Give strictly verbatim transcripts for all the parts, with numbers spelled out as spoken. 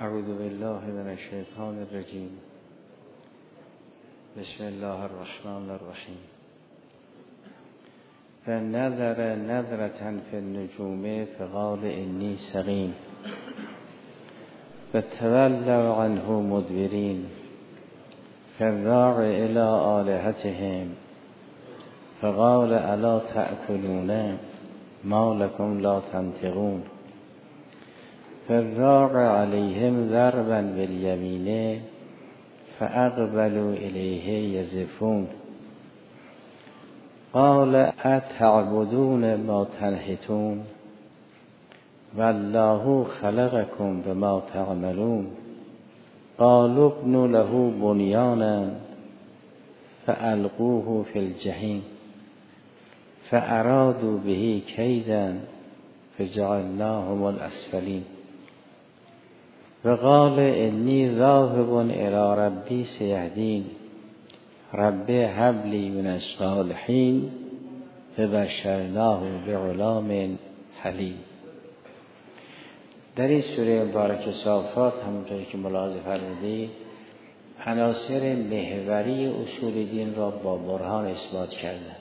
اعوذ بالله من الشیطان الرجیم. بسم الله الرحمن الرحیم. فنظر نظرة فی النجوم فقال انی سقیم فتولوا عنه مدبرین فراغ الی آلهتهم فقال الا تأکلون ما لکم لا تنطقون فراغ علیهم ضربا بالیمین فاقبلوا الیه یزفون قال اتعبدون ما تنحتون والله خلقكم بما تعملون قالوا ابنوا له بنيانا فألقوه في الجحيم فأرادوا به كيدا فجعلناهم الأسفلين وقال إني ذاهب إلى ربي سيهدين ربي هب لي من الصالحين فبشرناه بغلام حلیم. در این سوره مبارکه صافات همونطوری که ملاحظه فرمودید عناصر محوری اصول دین را با برهان اثبات کردند.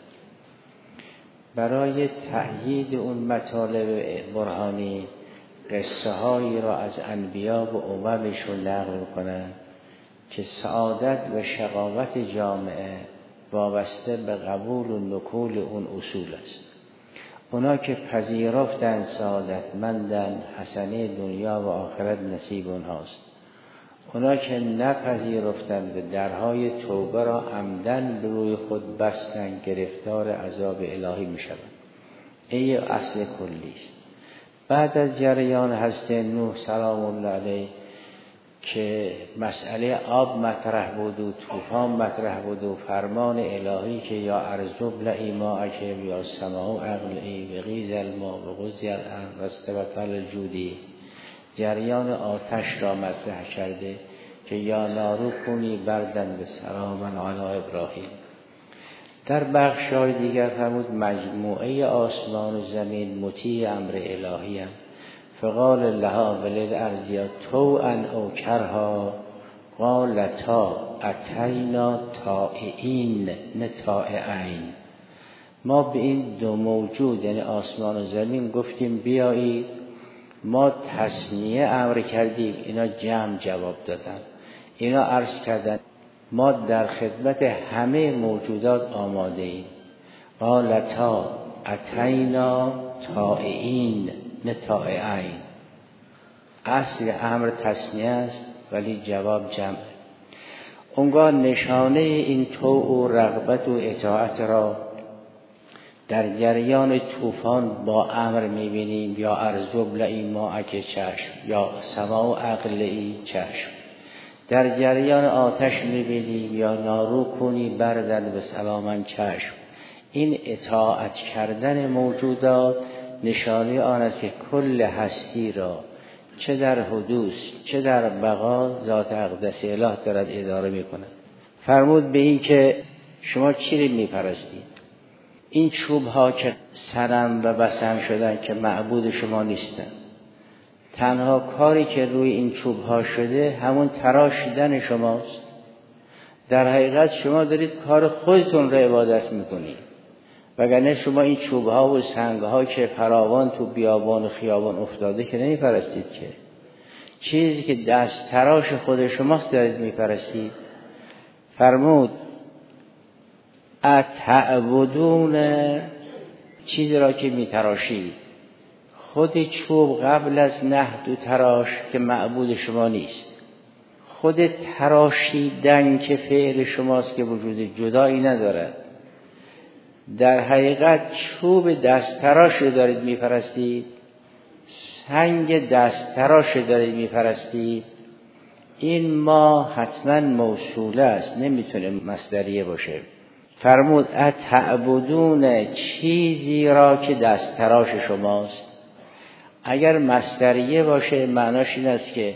برای تأیید اون مطالب برهانی قصه هایی را از انبیا و اممشون نقل کنند که سعادت و شقاوت جامعه وابسته به قبول و نکول اون اصول است. اونا که پذیرفتن سعادتمندن، حسنه دنیا و آخرت نصیب اونهاست. اونا که نپذیرفتن به درهای توبه را عمدن به روی خود بستن، گرفتار عذاب الهی می شوند. این اصل کلی است. بعد از جریان حضرت نوح سلام الله علیه که مسئله آب مطرح بود و طوفان مطرح بود و فرمان الهی که یا ارض ابلعی ماءک یا سماء اقلعی و غیض الماء و قضی الامر و استوت علی الجودی، جریان آتش را مطرح کرده که یا نارو کونی بردن به سلاما علی ابراهیم. در بخش‌های دیگر فرمود مجموعه آسمان و زمین مطیع امر الهی هم. فقال لها وللارض طوعا او کرها قالتا اتینا طائعین نه طائعین. ما به این دو موجود یعنی آسمان و زمین گفتیم بیایید، ما تثنیه امر کردیم، اینا جمع جواب دادن. اینا عرض کردن ما در خدمت همه موجودات آماده ایم. قالتا اتینا طائعین نه طائعین. اصل امر تثنیه است ولی جواب جمع. اونگاه نشانه این طوع و رغبت و اطاعت را در جریان طوفان با امر میبینیم، یا ارض ابلعی ماءک چشم، یا سماء اقلعی چشم. در جریان آتش میبینیم یا نارو کنی بردن به سلاما چشم. این اطاعت کردن موجودات نشانه آن است که کل هستی را چه در حدوث چه در بقا ذات اقدس اله دارد اداره میکنه. فرمود به این که شما چی رو میپرستید؟ این چوب ها که صنم و بصنم شدن که معبود شما نیستن، تنها کاری که روی این چوب ها شده همون تراشیدن شماست. در حقیقت شما دارید کار خودتون رو عبادت میکنید، وگرنه شما این چوب ها و سنگ ها که فراوان تو بیابان و خیابان افتاده که نمیپرستید که. چیزی که دست تراش خود شماست دارید میپرستید. فرمود اتعبدون، چیزی را که میتراشید. خود چوب قبل از نحت و تراش که معبود شما نیست، خود تراشیدن که فعل شماست که وجود جدایی ندارد. در حقیقت چوب دست تراش دارید میپرستید، سنگ دست تراش دارید میپرستید. این ما حتما موصوله است، نمیتونه مصدریه باشه. فرمود اتعبدون، چیزی را که دست تراش شماست. اگر مصدریه باشه معناش این است که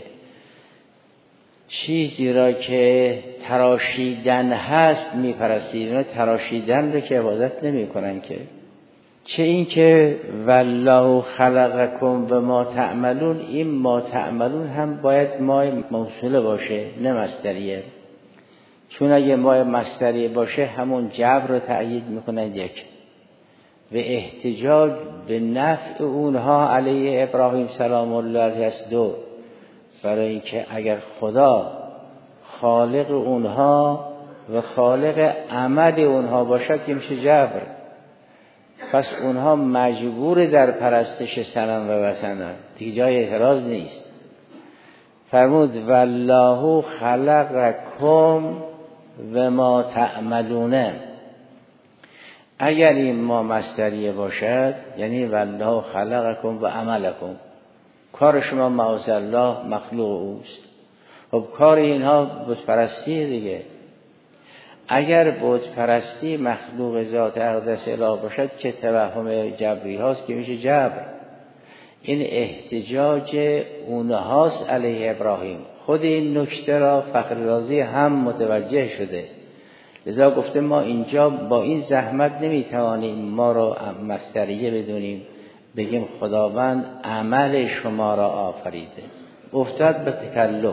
چیزی را که تراشیدن هست میپرستید. اینا تراشیدن رو که عبادت نمی کنن که. چه این که والله خلقکم و ما تعملون، این ما تعملون هم باید ما موصوله باشه نه مصدریه، چون اگه ما مصدریه باشه همون جبر رو تأیید میکنه یک، و احتجاج به نفع اونها علیه ابراهیم سلام الله علیه است دو، برای اینکه اگر خدا خالق اونها و خالق عمل اونها باشد که میشه جبر، پس اونها مجبور در پرستش صنم و وثن، دیگه جای اعتراض نیست. فرمود والله خلقکم و ما تعملون، اگر این ما مصدریه باشد یعنی والله خلقکم و عملکم، کار شما معاذ الله مخلوق اوست. خب کار اینها بت پرستی دیگه، اگر بت پرستی مخلوق ذات اقدس اله باشد که توهم جبری هاست که میشه جبر، این احتجاج اونهاست علیه ابراهیم. خود این نکته را فخر رازی هم متوجه شده، لذا گفته ما اینجا با این زحمت نمیتوانیم ما را مصدریه بدونیم بگیم خداوند عمل شما را آفریده، افتاد به تکلف.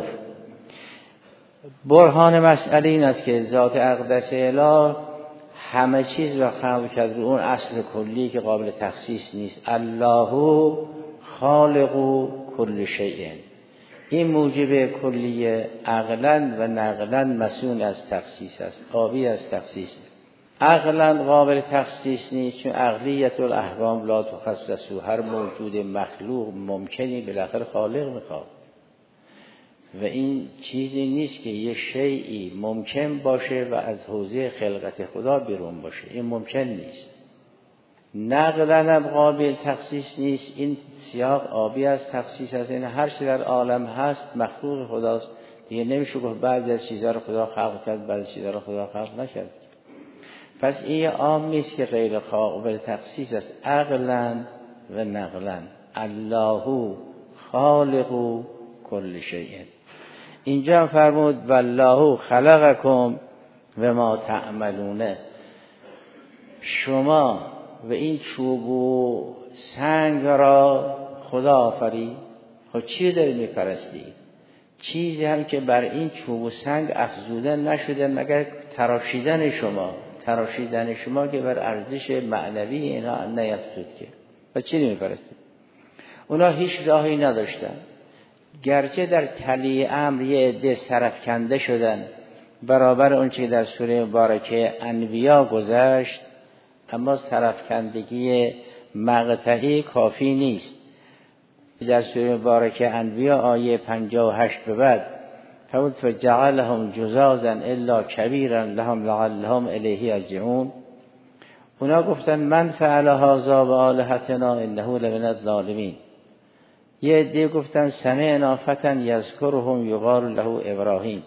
برهان مسئله این است که ذات اقدس اله همه چیز را خلق کرد، اون اصل کلی که قابل تخصیص نیست. الله خالق کل شیء، این موجب کلیه عقلا و نقلا مسئول از تخصیص است، آبی از تخصیص. عقلا قابل تخصیص نیست چون عقلیت الاحکام لا تخصص، هر موجود مخلوق ممکنی بالاخره خالق میخواد و این چیزی نیست که یه شیئی ممکن باشه و از حوزه خلقت خدا بیرون باشه، این ممکن نیست. نقلا هم قابل تخصیص نیست، این سیاق آبی از تخصیص است، این هر چی در عالم هست مخلوق خداست دیگه، نمیشه گفت بعضی از چیزها رو خدا خلق کرد بعضی از چیزها رو خدا خلق نکرد. پس این عام نیست که غیر قابل تخصیص است، عقلا و نقلا. الله خالق کل شیء. اینجا هم فرمود والله خلقکم و ما تعملون، شما و این چوب و سنگ را خدا آفرید. خب چی داری میپرستی؟ چیزی هم که بر این چوب و سنگ افزوده نشده مگر تراشیدن شما، تراشیدن شما که بر ارزش معنوی اینا نیفتود که. و چی نمیپرستی؟ اونا هیچ راهی نداشتن، گرچه در تلی امر یه عده سرفکنده شدن برابر اون چه در سوره مبارکه انبیا گذشت، اما سرفکندگی مقطعی کافی نیست. در سوره مبارکه انبیا آیه پنجاه و هشت به بعد فرمود فجعلهم جزازا الا کبیرا لهم لعلهم الیه یرجعون، اونا گفتن من فعل هذا بآلهتنا انه لمن الظالمین. یه عده گفتن سمعنا فتى یذکرهم یقال له ابراهیم،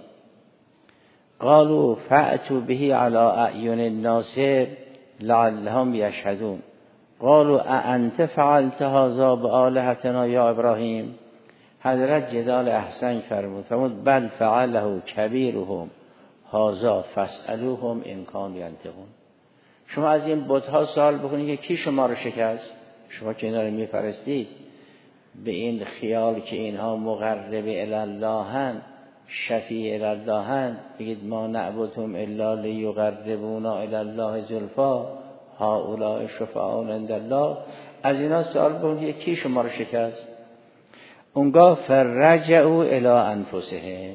قالوا فأتوا به على اعین الناس لعلهم یشهدون، قالوا اانت فعلت هذا بآلهتنا یا ابراهیم. حضرت جدال احسن فرمود، فرمود بل فعله کبیرهم هذا فاسألوهم ان كانوا ینطقون. شما از این بت‌ها سوال بکنید که کی شما رو شکست؟ شما که اینا رو میپرستید به این خیال که اینها مقرب الی اللهن، شفیع الی اللهن، بگید ما نعبدهم الا لیقربونا الی الله زلفا هؤلاء شفعاء عند الله. از اینا سوال بکنید کی شما رو شکست؟ اونگاه فرجعوا الی انفسهم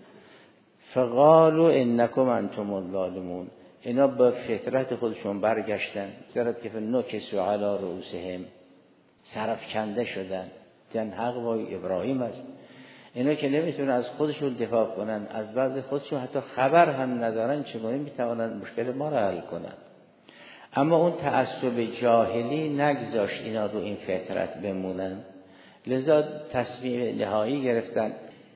فقالوا انکم انتم الظالمون. اینا به فطرت خودشون برگشتن، فطرت که نکسوا علی رؤوسهم، سرفکنده شدن، دیدن حق با ابراهیم است. اینا که نمیتونن از خودشون دفاع کنن، از بعض خودشون حتی خبر هم ندارن، چگونه میتونن مشکل ما را حل کنن؟ اما اون تعصب جاهلی نگذاشت اینا رو این فطرت بمونن، لذا تصمیم نهایی گرفتن.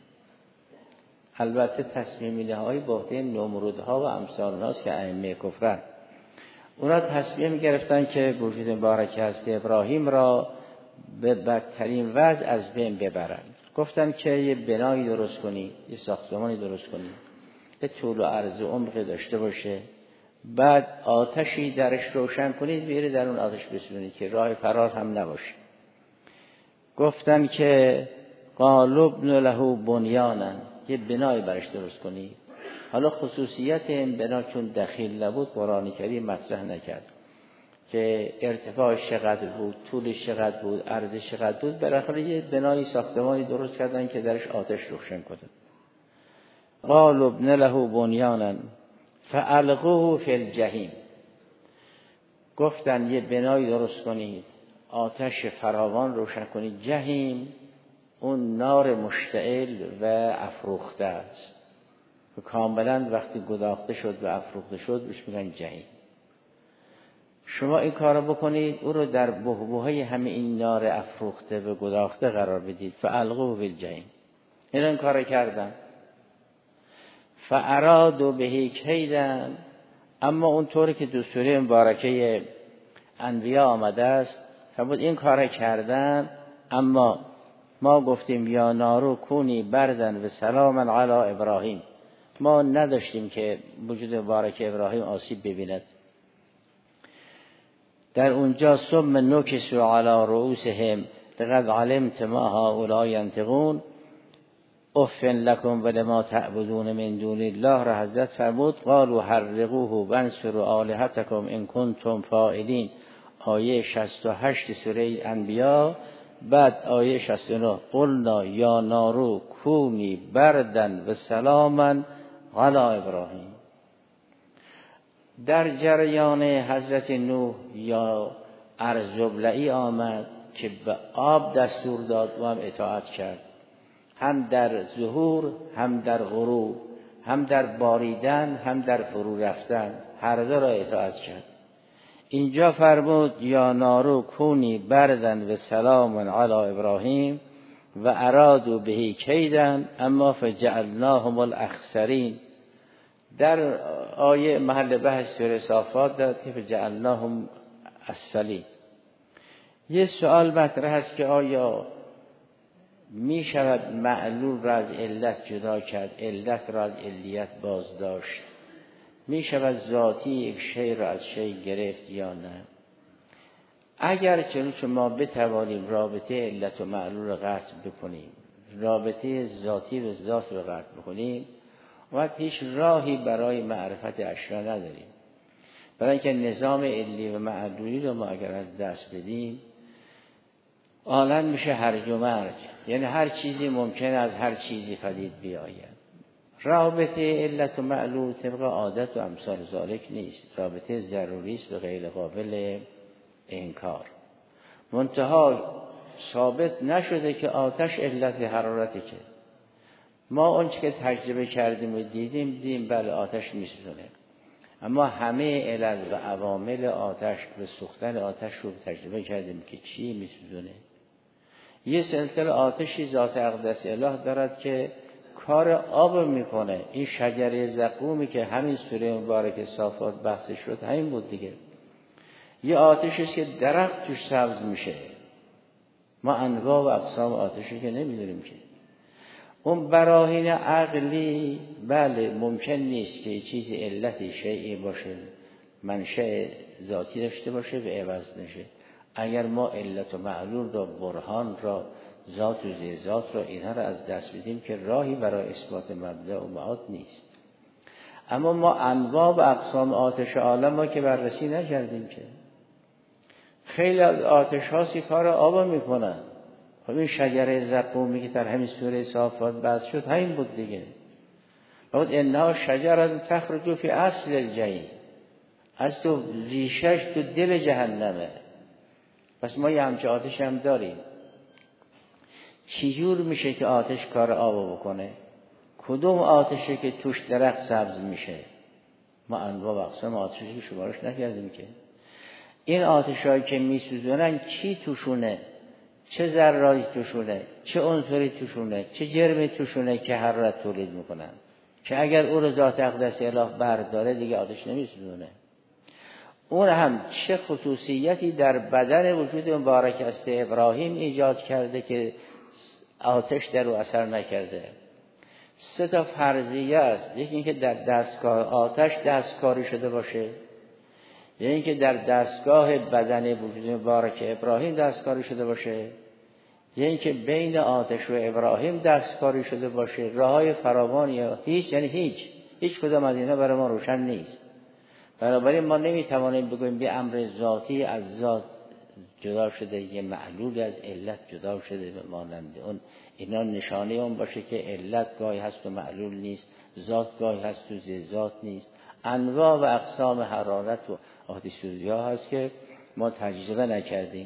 البته تصمیم نهایی به عهده نمرودها و امثال ناس که ائمه کفرن. اونا تصمیم گرفتن که وجود مبارک هست ابراهیم را به بدترین وضع از بین ببرن. گفتن که یه بنایی درست کنی، یه ساختمانی درست کنی، یه طول و عرض و عمق داشته باشه بعد آتشی درش روشن کنید، بیاره در اون آتش بسوزونید که راه فرار هم نباشه. گفتن که قالوا ابنوا له بنیانا، یه بنای برش درست کنید. حالا خصوصیت این بنا چون دخیل نبود قرآن کریم مطرح نکرد که ارتفاعش چقدر بود، طولش چقدر بود، عرضش چقدر بود. بالاخره یه بنای ساختمانی درست کردن که درش آتش روشن کنه. قالوا ابنوا له بنیانا فالقوه فی الجحیم، گفتن یه بنای درست کنید، آتش فراوان روشن کنید. جحیم اون نار مشتعل و افروخته است، کاملا وقتی گداخته شد و افروخته شد بهش میگن جحیم. شما این کار رو بکنید، او رو در بحبوحه همه این نار افروخته و گداخته قرار بدید. فالقوه فی الجحیم. این این کار کردن. فارادوا به کیدا، اما اونطوری که تو سوره مبارکه انبیا آمده است فرمود این کار کردن، اما ما گفتیم یا نارو کونی بردن و سلاما علی ابراهیم، ما نداشتیم که وجود مبارک ابراهیم آسیب ببیند. در اونجا ثم نکسوا علی رؤوسهم لقد علمت ما هؤلاء ينطقون اف لکم ولما تعبدون من دون الله را حضرت فرمود قالوا حرقوه وانصروا آلهتکم ان کنتم فاعلین، آیه شصت و هشت سوره انبیا. بعد آیه شصت و نه قلنا یا نارو کونی بردن و سلاما علی ابراهیم. در جریان حضرت نوح یا ارزبلعی آمد که به آب دستور داد و هم اطاعت کرد، هم در ظهور هم در غروب، هم در باریدن هم در فرو رفتن، هر دو را اطاعت کرد. اینجا فرمود یا نارو کونی بردن و سلام علی ابراهیم و ارادوا به کیدن اما فجعلناهم الاخسرین. در آیه محل بحث سوره صافات داد که فجعلناهم اسفلین. یه سوال مطرح است که آیا می شود معلول را از علت جدا کرد، علت را از علیت باز داشت؟ می شود ذاتی یک شی را از شی گرفت یا نه؟ اگر چنانچه ما بتوانیم رابطه علت و معلول را قطع بکنیم، رابطه ذاتی و ذات را قطع بکنیم، وقت هیچ راهی برای معرفت اشیا نداریم. برای اینکه نظام علی و معلولی رو ما اگر از دست بدیم عالم میشه هرج و مرج، یعنی هر چیزی ممکن از هر چیزی پدید بیاید. رابطه علت و معلول طبق عادت و امثال ذالک نیست، رابطه ضروری است و غیر قابل انکار. منتها ثابت نشده که آتش علت حرارتی، که ما اونچه که تجربه کردیم و دیدیم دیدیم بله آتش میسوزونه، اما همه علل و عوامل آتش و سوختن آتش رو تجربه کردیم که چی میسوزونه. یه سلسله آتشی ذات اقدس اله دارد که کار آب میکنه. این شجره زقومی که همین سوره مبارک صافات بحث شد همین بود دیگه. یه آتشی که درخت توش سبز میشه. ما انواع و اقسام آتشی که نمیدونیم که. اون براهین عقلی بله ممکن نیست که یه چیزی علتی شیعی باشه، منشأ ذاتی داشته باشه و عوض نشه. اگر ما علت و معلول را، برهان را، ذات و ذات را، اینها را از دست بدیم که راهی برای اثبات مبدا و معاد نیست. اما ما انواع و اقسام آتش عالم ما که بررسی نکردیم که. خیلی از آتش هاست کار آب میکنن. خب این شجره زقومی که در همین سوره صافات بحث شد همین بود دیگه. وقت انها شجره تخرج فی اصل الجحیم، از تو ریشش تو دل جهنمه. پس ما یه همچه آتش هم داریم. چجور میشه که آتش کار آب بکنه؟ کدوم آتشه که توش درخت سبز میشه؟ ما انواع و اقسام آتشی که شمارش نکردیم که. این آتشایی که میسوزونن چی توشونه؟ چه ذراتی توشونه؟ چه عنصری توشونه؟ چه جرمی توشونه که حرارت تولید میکنن؟ که اگر او رو ذات اقدس اله برداره دیگه آتش نمیسوزونه. اون هم چه خصوصیتی در بدن وجود مبارک است ابراهیم ایجاد کرده که آتش در او اثر نکرده؟ سه تا فرضیه است. یکی اینکه در دستگاه آتش دستکاری شده باشه، یکی اینکه در دستگاه بدن وجود مبارک ابراهیم دستکاری شده باشه، یکی اینکه بین آتش و ابراهیم دستکاری شده باشه. راههای فراوانی هیچ، یعنی هیچ هیچ کدام از اینا برای ما روشن نیست. بنابراین ما نمیتوانیم بگوییم به امر ذاتی از ذات جدا شده، یه معلول از علت جدا شده به مانند اون. اینا نشانه اون باشه که علت گاهی هست و معلول نیست، ذات گاهی هست و ذات نیست. انواع و اقسام حرارت و آتش سوزی ها هست که ما تجربه نکردیم.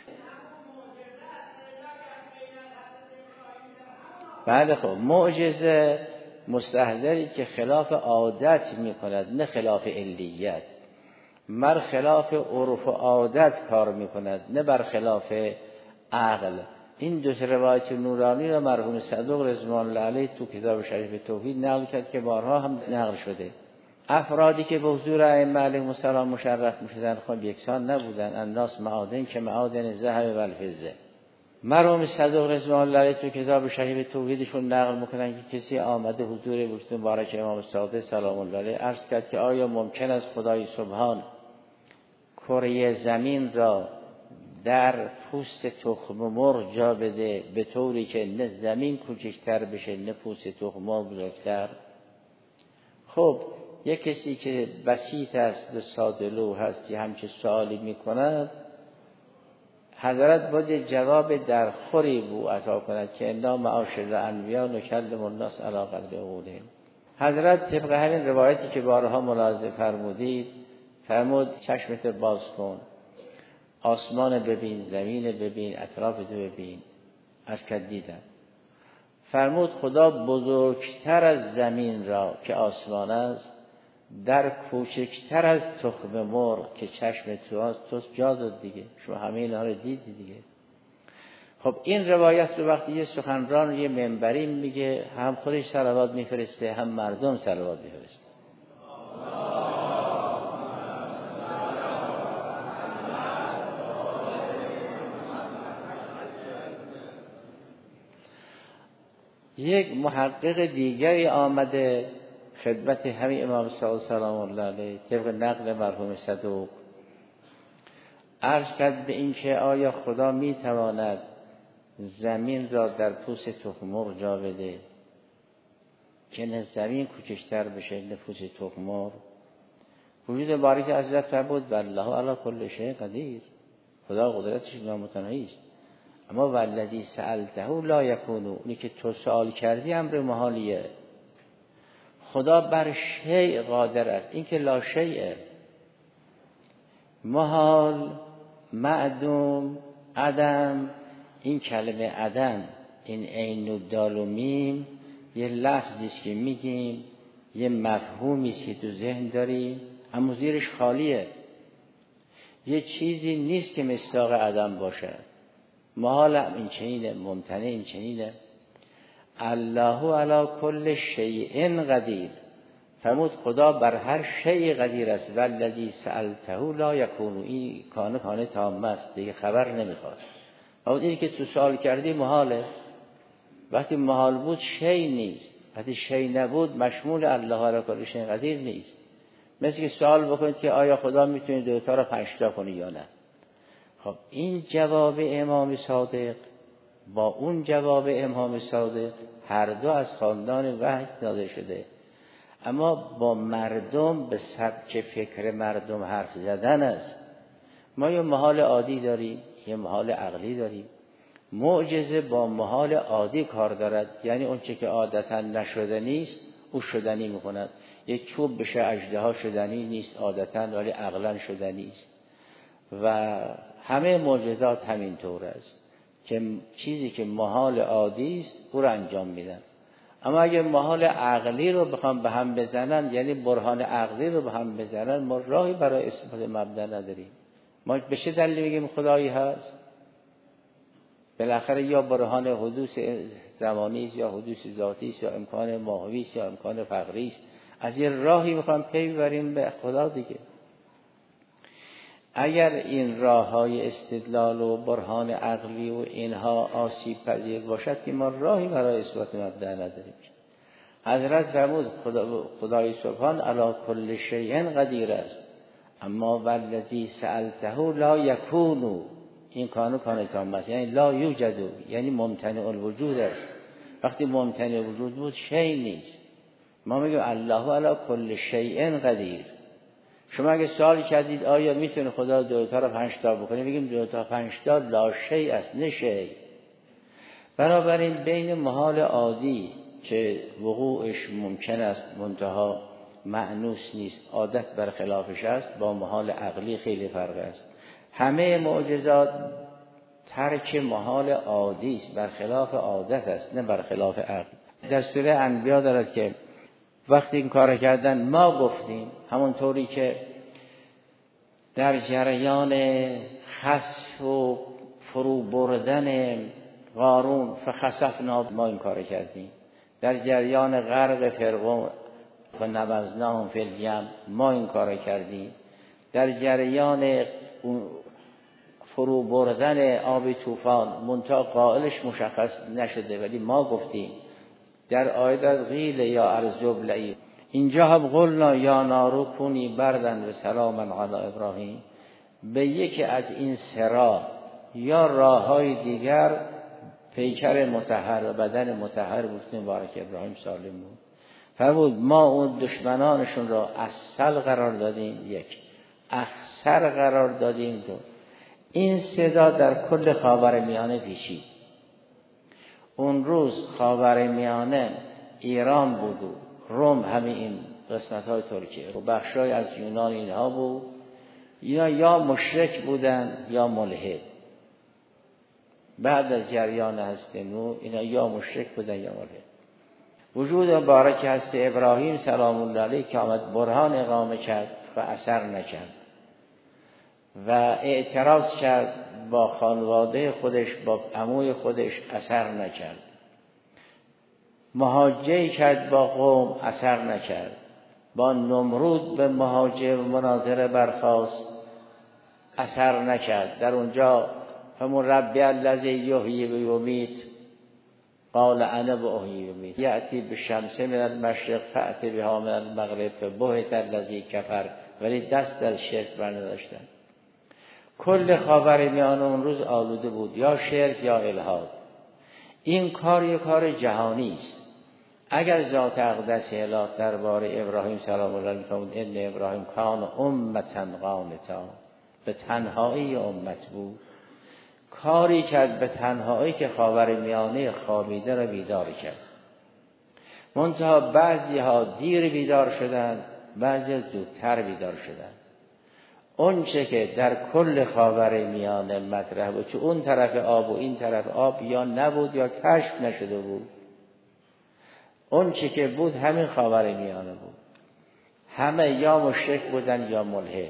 بله خب، معجزه مستحضری که خلاف عادت میکند، نه خلاف علیت. مر خلاف عرف و عادت کار میکند، نه بر خلاف عقل. این دو روایت نورانی را مرحوم صدوق رضوان الله علیه تو کتاب شریف توحید نقل کرد که بارها هم نقل شده. افرادی که به حضور ائمه علیهم السلام مشرف میشدن خب یکسان نبودن. الناس معادن که معادن ذهب و الفضه. مرحوم صدوق رضوان الله علیه تو کتاب شریف توحیدشون نقل میکنن که کسی آمده حضور وجود مبارک امام صادق سلام الله علیه عرض کرد که آیا ممکن است خدای سبحان کره زمین را در پوست تخم مرغ جا بده به طوری که نه زمین کوچکتر بشه نه پوست تخم مرغ بزرگتر؟ خب یک کسی که بسیط است و ساده‌لوح هست که همچه سوالی میکند، حضرت باید جواب در خوری بو عطا کند که انا معاشر الانبیاء نکلم الناس علی قدر عقولهم. حضرت طبق همین روایتی که بارها ملاحظه فرمودید فرمود چشمت باز کن، آسمان ببین، زمین ببین، اطراف تو ببین. از که دیدم فرمود خدا بزرگتر از زمین را که آسمان است در کوچکتر از تخم مرغ که چشم تو است تو جا داد دیگه. شما همه اینا رو دیدی دیگه. خب این روایت رو وقتی یه سخنران یه منبری میگه، هم خودش صلوات میفرسته هم مردم صلوات میفرسته. یک محقق دیگری آمده خدمت همین امام صادق سلام الله علیه طبق نقل مرحوم صدوق عرض کرد به این که آیا خدا میتواند زمین را در پوست تخم مرغ جا بده که نه زمین کوچکتر بشه نه پوست تخم مرغ؟ وجود باری که حضرت فرمود والله علی کل شیء قدیر، خدا قدرتش نامتناهی است. اما والذی سألته لا یکون، اونی که تو سوال کردی امر محالیه. خدا بر شیء قادر است. این که لا شیء، محال، معدوم، عدم. این کلمه عدم، این عین و دال و میم یه لفظی است که میگیم، یه مفهومی است که تو ذهن داری، اما زیرش خالیه. یه چیزی نیست که مصداق عدم باشه. محال این چنینه، ممتنع این چنینه. الله علی کل شیء قدیر. فرمود خدا بر هر شیء قدیر است. والذی سألته لا یکون، این کانه کانه تام است دیگه، خبر نمیخواد. اما اینی که تو سوال کردی محاله. وقتی محال بود شیء نیست، وقتی شیء نبود مشمول الله علی کل شیء قدیر نیست. مثل که سوال بکنید که آیا خدا میتونه دوتا رو پنجتا کنه یا نه. خب این جواب امام صادق با اون جواب امام صادق هر دو از خاندان وحی داده شده، اما با مردم به سبک فکر مردم حرف زدن است. ما یه محال عادی داریم، یه محال عقلی داریم. معجزه با محال عادی کار دارد، یعنی اون چه که عادتا نشده نیست او شدنی میکند. یک چوب بشه اژدها شدنی نیست عادتا، ولی عقلا شدنی است. و همه معجزات همین طور است که چیزی که محال عادی است او رو انجام میدن. اما اگه محال عقلی رو بخوام به هم بزنن، یعنی برهان عقلی رو به هم بزنن، ما راهی برای اثبات مبدا نداریم. ما به چه دلیل میگیم خدایی هست؟ بالاخره یا برهان حدوث زمانی است یا حدوث ذاتی است یا امکان ماهوی است یا امکان فقری است. از یه راهی میخوام پی ببریم به خدا دیگه. اگر این راه‌های استدلال و برهان عقلی و اینها آسیب پذیر باشد که ما راهی برای اثبات مبدا نداریم. حضرت فرمود خدا خدای سبحان علی کل شیء قدیر است، اما والذی سألته لا یکون، این کانو کان تام است، یعنی لا یوجد، یعنی ممتنع الوجود است. وقتی ممتنع الوجود بود شیء نیست. ما میگیم الله علی کل شیء قدیر. شما اگه سوال کردید آیا میتونه خدا دو تا رو پنج تا بکنه، میگیم دو تا پنج تا لا شیء است، نه شیء. بنابراین بین محال عادی که وقوعش ممکن است منتها مأنوس نیست، عادت برخلافش است، با محال عقلی خیلی فرق است. همه معجزات ترک محال عادی است، برخلاف عادت است، نه برخلاف عقل. دستور انبیا دارد که وقتی این کار کردن ما گفتیم، همون طوری که در جریان خسف و فرو بردن قارون فخسفنا ما این کار کردیم، در جریان غرق فرعون فنبذناهم فی الیم ما این کار کردیم، در جریان فرو بردن آب طوفان منتها قائلش مشخص نشده ولی ما گفتیم. در آیت قیل یا ارض ابلعی، اینجا هم قلنا یا نارو کونی بردن و سلاما علی ابراهیم. به یکی از این سرا یا راههای دیگر پیکر مطهر و بدن مطهر بود مبارک ابراهیم سالم بود. فرمود ما اون دشمنانشون را اسفل قرار دادیم، یک اخسر قرار دادیم، دو این صدا در کل خاورمیانه پیچید. اون روز خاورمیانه ایران بود و روم، همین این قسمت های ترکیه و بخشای از یونان اینها بود. اینا یا مشرک بودن یا ملحد. بعد از جریان هست نو اینا یا مشرک بودن یا ملحد. وجود مبارک هست ابراهیم سلام الله علیه که آمد برهان اقامه کرد و اثر نکرد و اعتراض کرد با خانواده خودش، با عموی خودش، اثر نکرد. محاجه کرد با قوم، اثر نکرد. با نمرود به محاجه و مناظره برخاست، اثر نکرد. در اونجا همون ربی الذی یحیی و یمیت قال انا باحیی و امیت یأتی بالشمس من المشرق فأتی بها من المغرب فبهت الذی کفر، ولی دست از شرک برنداشتن. کل خاورمیانه اون روز آلوده بود، یا شرک یا الحاد. این کار یک کار جهانی است. اگر ذات اقدس الهی درباره ابراهیم سلام الله علیه فرمود ان ابراهیم کان امتا قانتا، به تنهایی امت بود، کاری کرد به تنهایی که خاورمیانه خوابیده را بیدار کرد. منتها بعضی ها دیر بیدار شدند، بعضی زودتر بیدار شدند. اون چه که در کل خاورمیانه مطرح بود، چون اون طرف آب و این طرف آب یا نبود یا کشف نشده بود، اون چه که بود همین خاورمیانه بود. همه یا مشرک بودن یا ملحد.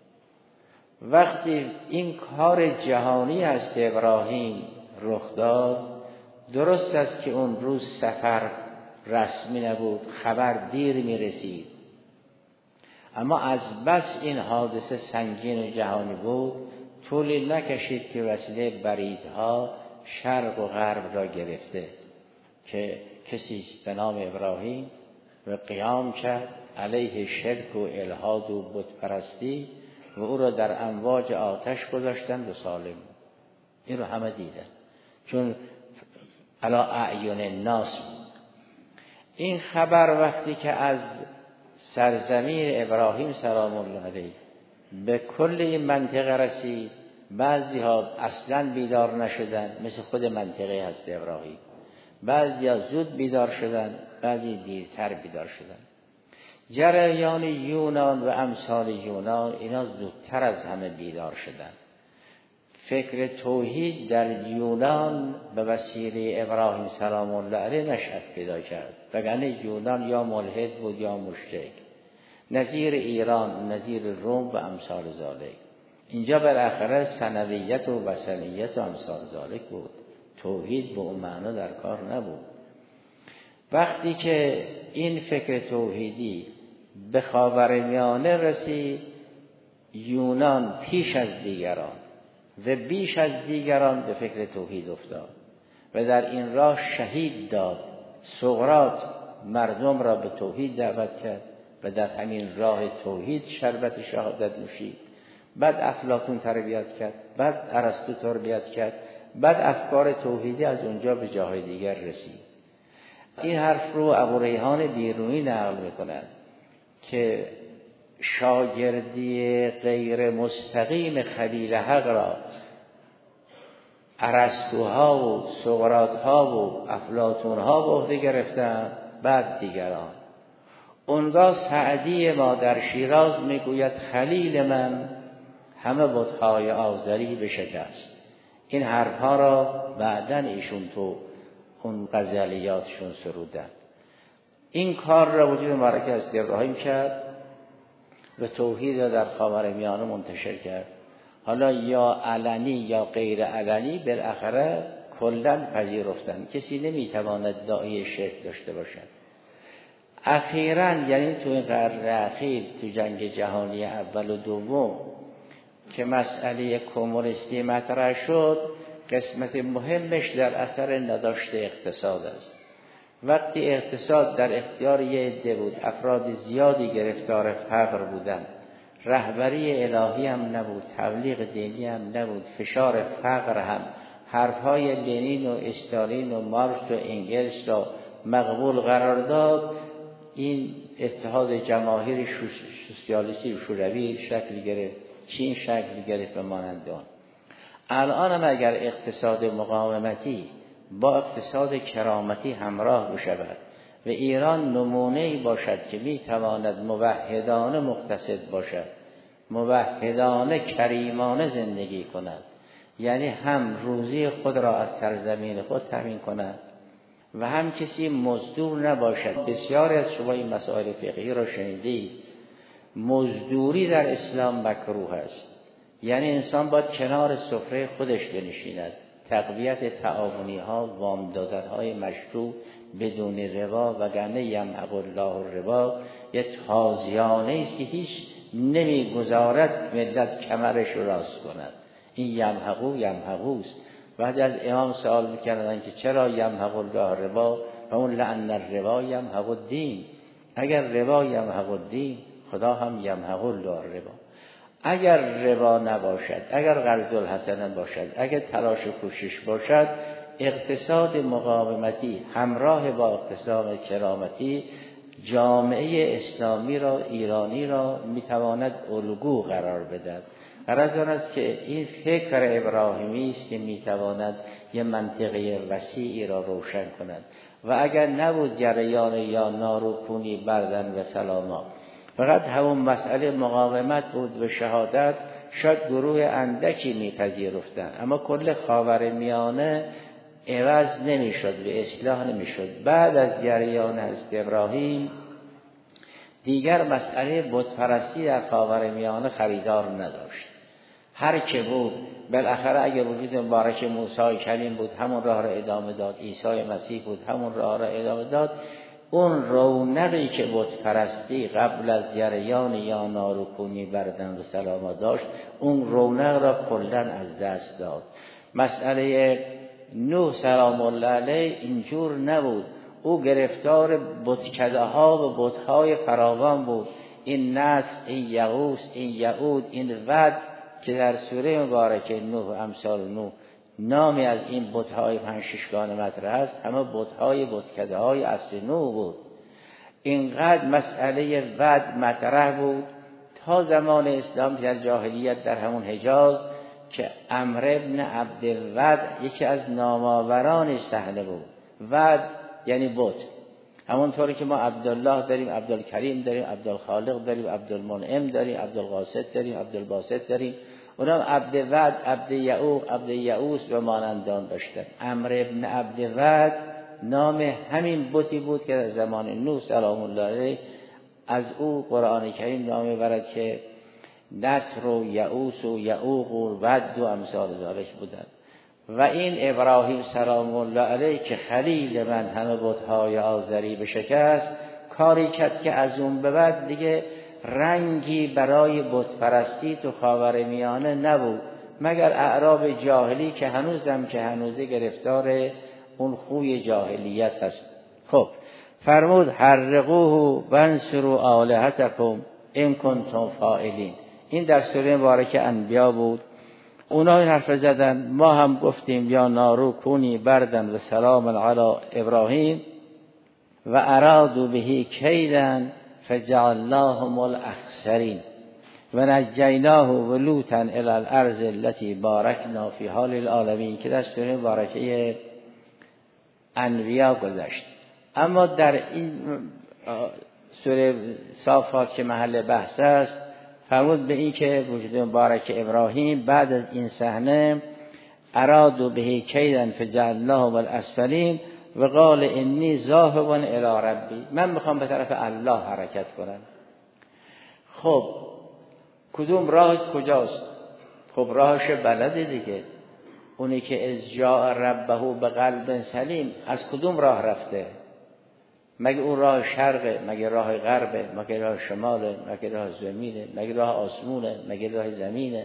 وقتی این کار جهانی است ابراهیم رخ داد، درست است که اون روز سفر رسمی نبود، خبر دیر می رسید، اما از بس این حادثه سنگین و جهانی بود طولی نکشید که وسیله بریدها شرق و غرب را گرفته که کسی به نام ابراهیم و قیام کرد علیه شرک و الحاد و بت پرستی و او را در امواج آتش گذاشتند و سالم. این رو همه دیدن چون علی اعین الناس بود. این خبر وقتی که از سرزمین ابراهیم سلام الله علیه به کل این منطقه رسید، بعضی ها اصلا بیدار نشدن مثل خود منطقه هست ابراهیم، بعضی ها زود بیدار شدن، بعضی دیرتر بیدار شدن. جریان یونان و امثال یونان اینا زودتر از همه بیدار شدن. فکر توحید در یونان به وسیله ابراهیم سلام الله علیه نشأت پیدا کرد، وگرنه یونان یا ملحد بود یا مشرک، نظیر ایران، نظیر روم و امثال ذالک. اینجا بالاخره ثنویت و وثنیت و امثال ذالک بود، توحید به اون معنا در کار نبود. وقتی که این فکر توحیدی به خاورمیانه رسید، یونان پیش از دیگران و بیش از دیگران به فکر توحید افتاد و در این راه شهید داد. سقراط مردم را به توحید دعوت کرد و در همین راه توحید شربت شهادت نوشید. بعد افلاطون تربیت کرد، بعد ارسطو تربیت کرد، بعد افکار توحیدی از اونجا به جاهای دیگر رسید. این حرف رو ابو ریحان بیرونی نقل میکند که شاگردی غیر مستقیم خلیل حق را ارسطوها و سقراطها و افلاطونها به عهده گرفتند، بعد دیگران. اونگاه سعدی ما در شیراز میگوید خلیل من همه بت‌های آزری بشکست. این حرفها را بعداً ایشون تو اون غزلیاتشون سرودن. این کار را وجود مبارک از ابراهیم کرد و توحید را در خاورمیانه منتشر کرد. حالا یا علنی یا غیر علنی بالاخره کلاً پذیرفتند. کسی نمیتواند داعی شرک داشته باشد. اخیراً یعنی تو این قرن اخیر تو جنگ جهانی اول و دوم که مسئله کمونیستی مطرح شد، قسمت مهمش در اثر نداشت اقتصاد است. وقتی اقتصاد در اختیار یه عده بود، افراد زیادی گرفتار فقر بودند، رهبری الهی هم نبود، تبلیغ دینی هم نبود، فشار فقر هم، حرفهای لنین و استالین و مارکس و انگلس را مقبول قرار داد، این اتحاد جماهیر سوسیالیستی شوروی شکل گرفت، چین شکل گرفت به مانند آن. الان هم اگر اقتصاد مقاومتی با اقتصاد کرامتی همراه بشود و ایران نمونه‌ای باشد که میتواند موحدانه مقتصد باشد، موحدانه کریمانه زندگی کند، یعنی هم روزی خود را از سرزمین خود تامین کند و هم کسی مزدور نباشد. بسیاری از شما این مسائل فقهی را شنیدید. مزدوری در اسلام مکروه است، یعنی انسان باید کنار سفره خودش بنشیند. تقویت تعاونی ها، وام دادن های مشروع بدون ربا، وگرنه یمحق الله الربا یه تازیانه است که هیچ نمیگذارد ملت کمرش رو راست کند. این یمحقو یمحقو است. بعد از امام سوال میکردن که چرا یمحق الله الربا و اون لعن الربا یمحق الدین. اگر ربا یمحق الدین، خدا هم یمحق الله الربا. اگر ربا نباشد، اگر قرض الحسنه باشد، اگر تلاش و کوشش باشد، اقتصاد مقاومتی همراه با اقتصاد کرامتی جامعه اسلامی را، ایرانی را میتواند الگو قرار بدهد. غرض آن است که این فکر ابراهیمی است که میتواند یه منطقه وسیعی را روشن کند و اگر نبود جریان یا ناروکونی بردن و سلاما، فقط همون مسئله مقاومت بود و شهادت، شاید گروه اندکی میپذیرفتن، اما کل خاورمیانه عوض نمیشد و اصلاح نمیشد. بعد از جریان حضرت ابراهیم دیگر مسئله بتپرستی در خاورمیانه خریدار نداشت. هر که بود بالاخره اگر وجود مبارک موسی کلیم بود همون راه را ادامه داد، عیسی مسیح بود همون راه را ادامه داد. اون رونقی که بتپرستی قبل از جریان یا ناروکونی بردن و سلاما داشت، اون رونق را کلاً از دست داد. مسئله نوح سلام الله علیه اینجور نبود. او گرفتار بتکده ها و بتهای فراوان بود. این نسل، این یغوث، این یعود، این ود که در سوره مبارکه نوح و امثال نوح نامی از این بتهای پنج ششگانه مطرح است، همه بتهای بتکده های اصل نوح بود. اینقدر مسئله ود مطرح بود تا زمان اسلام در جاهلیت در همون حجاز که عمرو ابن عبدالود یکی از نامآوران صحنه بود. ود یعنی بت، همونطوری که ما عبدالله داریم، عبدالکریم داریم، عبدالخالق داریم، عبدالمنعم داریم، عبدالقاسط داریم، عبدالباسط داریم. اونم عبدود، عبد یعوق، عبد یعوس و مانندان داشتن. عمرو ابن عبدود نام همین بتی بود که در زمان نوح سلام الله علیه از او قرآن کریم نام میبرد که نصر و یعوس و یعوق و ود و امثال ذالک بودند. و این ابراهیم سلام الله علیه که خلیل من همه بت‌های آزری بشکست، کاری کرد که از اون به بعد دیگه رنگی برای بتپرستی تو خاورمیانه نبود مگر اعراب جاهلی که هنوزم که هنوزه گرفتار اون خوی جاهلیت هست. خب فرمود حرقوه وانصروا آلهتکم ان کنتم فاعلین. این در سوره مبارکه انبیا بود. اونا این حرف زدن، ما هم گفتیم یا نارو کونی بردن و سلام علی ابراهیم و ارادوا به کیدا فجعلناهم الاخسرین و نجیناه و لوطا الی الارض التي بارکنا فیها للعالمین که در سوره مبارکه انبیا گذشت. اما در این سوره صافات که محل بحث است فرمود به این که وجود مبارک ابراهیم بعد از این صحنه ارادوا به کیدا فجعلناهم الاسفلین و قال انی ذاهب الی ربی، من میخوام به طرف الله حرکت کنم. خب کدوم راه کجاست؟ خب راهش بلده دیگه، اونی که از جاء ربه به قلب سلیم از کدوم راه رفته؟ مگه اون راه شرقه؟ مگه راه غربه؟ مگه راه شماله؟ مگه راه زمینه؟ مگه راه آسمونه؟ مگه راه زمینه؟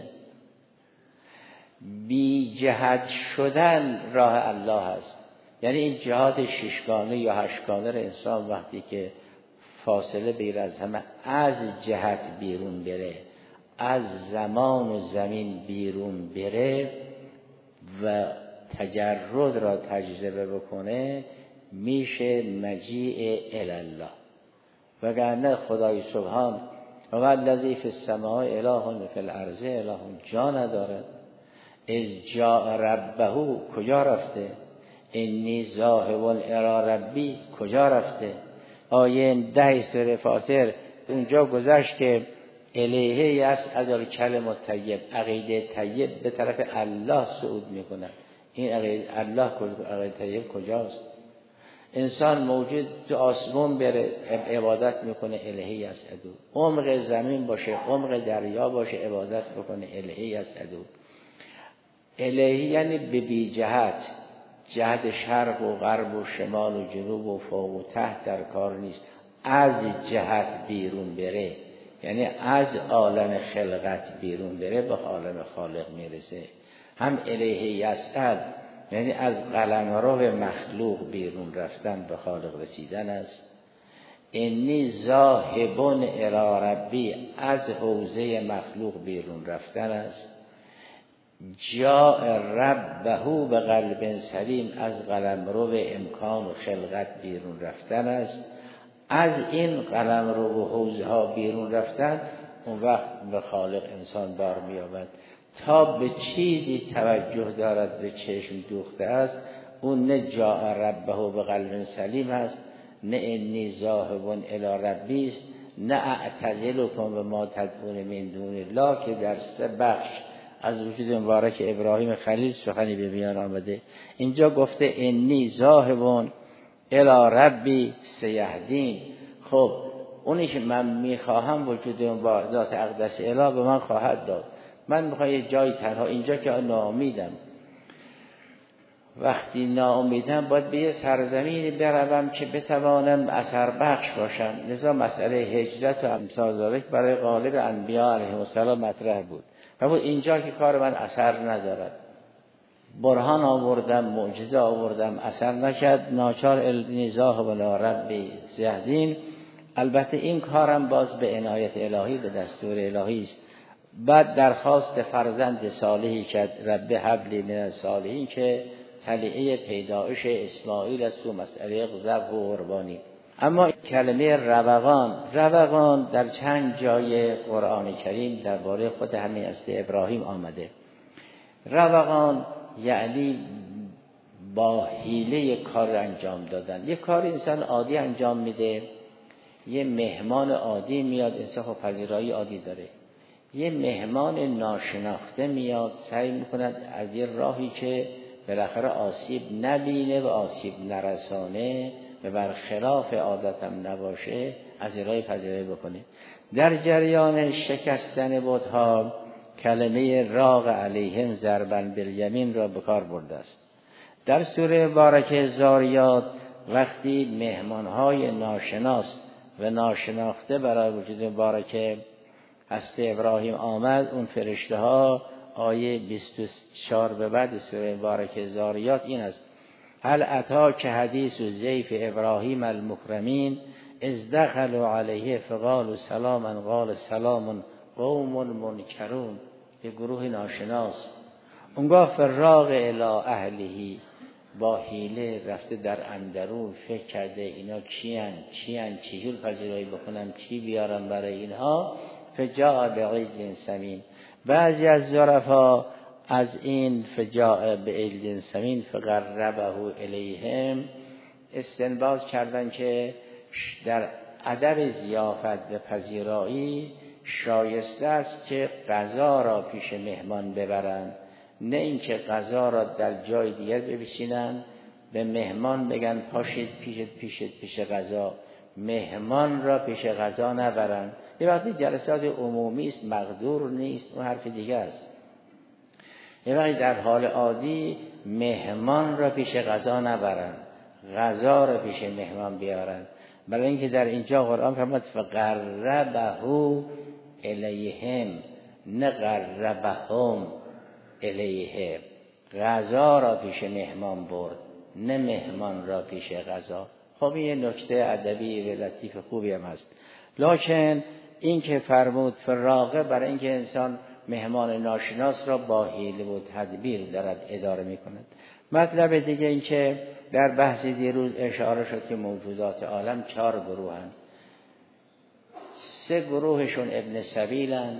بی جهت شدن راه الله هست. یعنی این جهات ششگانه یا هشتگانه را انسان وقتی که فاصله بگیره از همه، از جهت بیرون بره، از زمان و زمین بیرون بره و تجرد را تجربه بکنه، میشه مجیء الی الله. وگرنه خدای سبحان و الذی فی السماء اله و فی الارض اله جا ندارد. از جاء ربه کجا رفته؟ انی ذاهب الی ربی کجا رفته؟ آیه ده سوره فاطر اونجا گذشت که الیه یصعد الکلم الطیب، عقیده طیب به طرف الله صعود میکنه. این عقیده الله عقیده طیب کجاست؟ انسان موجود تو آسمان بره عبادت میکنه الیه یصعدو، عمق زمین باشه عمق دریا باشه عبادت بکنه الیه یصعدو. الیه یعنی به بی جهت، جهت شرق و غرب و شمال و جنوب و فوق و تحت در کار نیست، از جهت بیرون بره، یعنی از عالم خلقت بیرون بره به عالم خالق میرسه. هم الیه یصعد یعنی از قلمرو مخلوق بیرون رفتن به خالق رسیدن است. انی ذاهب الی ربی از حوزه مخلوق بیرون رفتن است. جاء ربه به قلب سلیم از قلمرو امکان و خلقت بیرون رفتن است. از این قلمرو و حوزه ها بیرون رفتن، اون وقت به خالق انسان بار می‌یابد. تا به چیزی توجه دارد به چشم دوخته است، اون نه جاء ربه به قلب سلیم است، نه انی ذاهب الی ربی است، نه اعتزلکم و ما تدعون من دون الله که در سه بخش از وجود مبارک ابراهیم خلیل سخنی به میان آمده. اینجا گفته انی ذاهب الی ربی سیهدین. خب اونی که من میخواهم وجود با ذات اقدس اله به من خواهد داد. من میخوام یه جای تنها، اینجا که ناامیدم، وقتی ناامیدم باید به یه سرزمینی بروم که بتوانم اثر بخش باشم. لذا مسئله هجرت و امثال ذالک برای غالب انبیا علیهم السلام مطرح بود. فرمود اینجا که کار من اثر ندارد، برهان آوردم، معجزه آوردم، اثر نکرد، ناچار انی ذاهب الی ربی سیهدین. البته این کارم باز به عنایت الهی، به دستور الهی است. بعد درخواست فرزند صالحی کرد، رب هب لی من الصالحین، که طلیعه پیدایش اسماعیل است تو مسئله ذبح و قربانی. اما کلمه روغان، روغان در چند جای قرآن کریم درباره خود همین است ابراهیم آمده. روغان یعنی با حیله کار انجام دادن. یک کار انسان عادی انجام میده، یه مهمان عادی میاد، انسان خب پذیرایی عادی داره، یه مهمان ناشناخته میاد، سعی میکند از یه راهی که بالاخره آسیب نبینه و آسیب نرسانه و برخلاف عادتم نباشه از راه پذیرایی بکنه. در جریان شکستن بت‌ها کلمه راغ علیهم ضربا بالیمین را به کار برده است. در سوره مبارکه زاریات وقتی مهمانهای ناشناس و ناشناخته برای وجود مبارکه هست ابراهیم آمد، اون فرشته ها آیه بیست و چهار به بعد سوره مبارکه زاریات این است: هل اتاک حدیث ضیف ابراهیم المکرمین اذ دخلوا علیه فقالوا سلاما قال سلام قوم منکرون. یه گروه ناشناس اونگاه فراغ الی اهلهی با حیله رفته در اندرون فکر کرده اینا کیان کیان چجور پذیرایی بکنم چی بیارم برای اینها. فجاء بعجل سمین. بعضی از ظرفا از این فجاء بعجل سمین فقربه الیهم استنباط کردن که در ادب ضیافت و پذیرایی شایسته است که غذا را پیش مهمان ببرند، نه اینکه غذا را در جای دیگر ببشینن به مهمان بگن پاشید پیشت پیشت پیش غذا، مهمان را پیش غذا نبرن. یه وقتی جلسات عمومی است مقدور نیست اون حرف دیگه است. یه وقتی در حال عادی مهمان را پیش غذا نبرن، غذا را پیش مهمان بیارن. برای اینکه در اینجا قرآن فرمود فقربه الیهم، نه قربهم الیه. غذا را پیش مهمان برد نه مهمان را پیش غذا. خب این یه نکته ادبی و لطیف خوبی هم هست. لکن این که فرمود فراغه برای اینکه انسان مهمان ناشناس را با حیله و تدبیر دارد اداره می کند. مطلب دیگه این که در بحث دیروز اشاره شد که موجودات عالم چهار گروه هستند. سه گروهشون ابن سبیلن،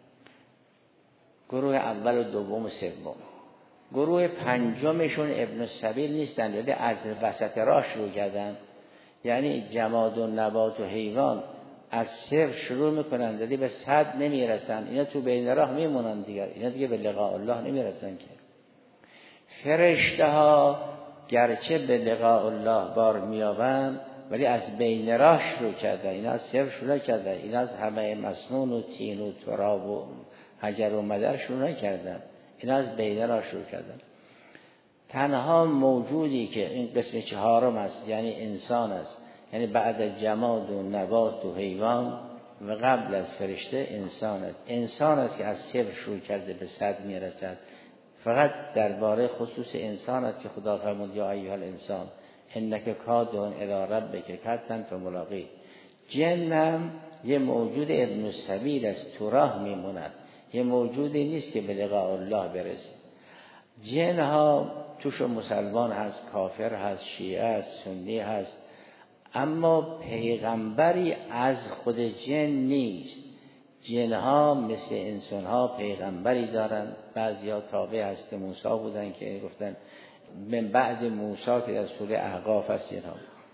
گروه اول و دوم و سوم. گروه پنجمشون ابن سبیل نیستن، ولی از وسط راه شروع کردن. یعنی جماد و نبات و حیوان از صفر شروع میکنن ولی به صد نمیرسن. اینا تو بین راه میمونن دیگر، اینا دیگه به لقاء الله نمیرسن. که فرشته ها گرچه به لقاء الله بار میابند ولی از بین راه شروع کردن. اینا از صفر شروع کردن، اینا از همه مسنون و تین و تراب و حجر و مدر شروع کردن، اینا از بین راه شروع کردن. تنها موجودی که این قسم چهارم است یعنی انسان است، یعنی بعد از جماد و نبات و حیوان و قبل از فرشته انسان است. انسان است که از صفر شروع کرده به صد میرسد. فقط درباره خصوص انسان است که خدا فرمود یا ایها الانسان انک کادح الی ربک کدحا فملاقیه. جن هم یه موجود ابن السبیل است، تو راه میموند، یه موجودی نیست که به لقاء الله برسه. جن ها توش مسلمان هست، کافر هست، شیعه هست، سنی هست، اما پیغمبری از خود جن نیست. جن ها مثل انسان ها پیغمبری دارن. بعضی ها تابع هست موسی بودن که گفتن من بعد موسی که در سوره احقاف هست. اینها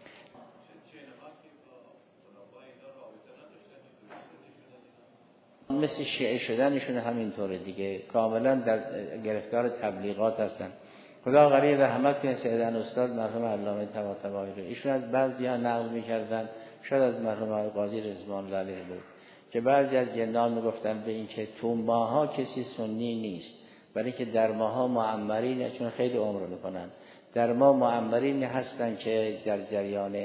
مثل شیعه شدنشون همینطوره دیگه، کاملا در گرفتار تبلیغات هستن. خدا غریب رحمت کنه سیدن استاد مرحوم علامه طباطبایی رو، ایشون از بعضی ها نقل میکردن، شاید از مرحوم قاضی رضوان الله علیه بود، که بعضی از جنان میگفتن به این که تو ماها کسی سنی نیست، برای که در ماها معمرین، چون خیلی عمر میکنن، در ما معمرین هستن که در جریان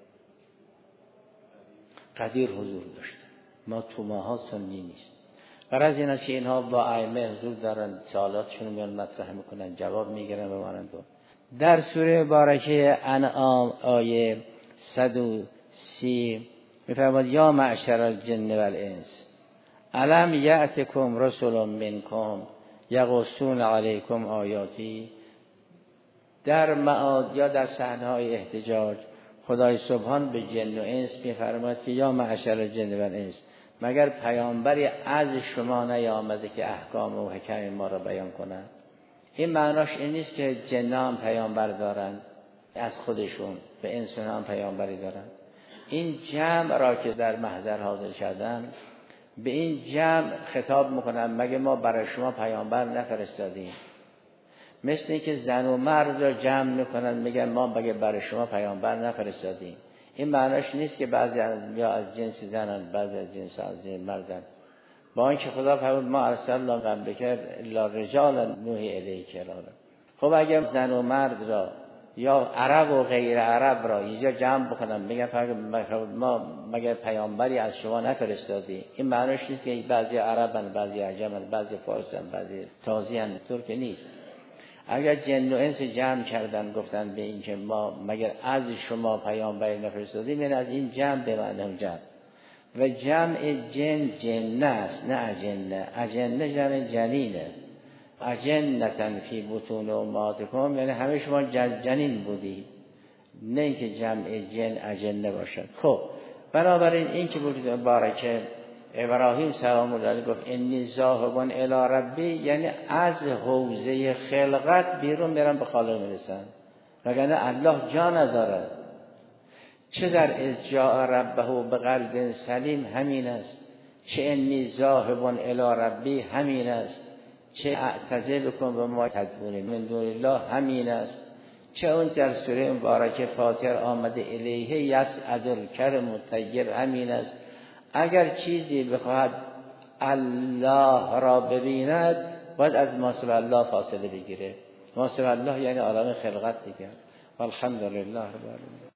قدیر حضور داشتن. ما تو ماها سنی نیست. برای از این است که اینها با ائمه حضور دارن، سوالاتشون رو میان مطرح میکنن، جواب میگیرن به مانند. در سوره مبارکه انعام آیه صد و سی میفرماد یا معشر الجن والانس الم یأتکم رسل منکم یقصون علیکم آیاتی. در معاد یا در صحنه‌های احتجاج خدای سبحان به جن و انس میفرماد که یا معشر الجن والانس، مگر پیامبری از شما نیامده که احکام و حکم ما را بیان کنند. این معناش این نیست که جن هم پیامبر دارن از خودشون، به انسان هم پیامبری دارن. این جمع را که در محضر حاضر شدن به این جمع خطاب میکنن مگه ما برای شما پیامبر نفرستادیم؟ مثل این که زن و مرد را جمع میکنن میگن ما مگه برای شما پیامبر نفرستادیم. این معناش نیست که بعضی از یا از جنس زنن بعضی از جنس از مردن. با اینکه خدا فرمود ما ارسلنا قبلک الا رجالا نوحی الیک. خب اگر زن و مرد را یا عرب و غیر عرب را اینجا جمع بکنن میگن ما مگر پیامبری از شما نفرستادی، این معناش نیست که بعضی عربن بعضی عجمن بعضی فارسن بعضی تازیان، طور که نیست. اگر جن و انس جمع کردن گفتن به این که ما مگر از شما پیامبری نفرستادیم، یعنی از این جمع به معنی جمع. و جمع جن جنه است نه اجنه. اجنه جمع جنینه. اجنتن فی بطون امهاتکم، یعنی همه شما جنین بودی، نه اینکه جمع جن اجنه باشد. خب بنابراین این که بود بارکه ابراهیم سلام الله علیه گفت انی ذاهب الی ربی، یعنی از حوزه خلقت بیرون میرم به خالق میرسم، وگرنه الله جا نداره. چه در از جاء ربه به قلب سلیم همین است، چه انی ذاهب الی ربی همین است، چه اعتزلکم به ما تدعون من دون الله همین است، چه اون در سوره مبارکه فاطر آمده الیه یسعد الکرم الطیب همین است. اگر چیزی بخواهد الله را ببیند باید از ما سوی الله فاصله بگیره. ما سوی الله یعنی عالم خلقت دیگر. والحمدلله رب العالمین.